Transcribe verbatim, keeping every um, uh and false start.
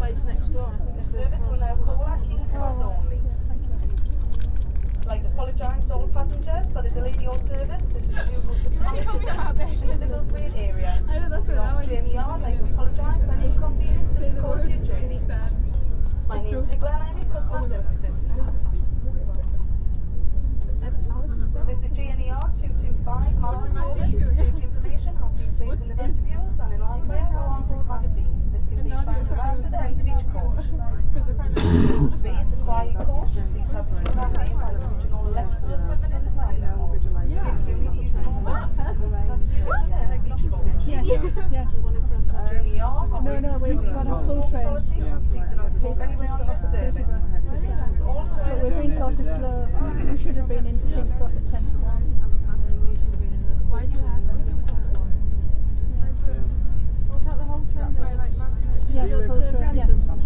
place next door. I think it's Service will now call at King's Cross only. I'd like to apologise to all passengers for the delay in your service. This is due to the in the Middlesbrough area. I know, that's what I J M E R, I'd like to apologise for any inconvenience say the caused word your journey. instead. My name is Nicola and I'm your customer service assistant. This is G N E R two two five Martin Service. Safety information has been placed in the vestibules and in Livewire or on-board magazines. This can be found around to the end of each coach. B is the quiet coach. Please have the battery while approaching all electrical equipment in the silent mode. If you need to use the mobile, yes. Yes, yes. G N E R No, no, we've got a full train. But we've been sort of slow. We should have been into King's Cross at ten to one. Why do you have Was that the whole train? Yes, full train, yes.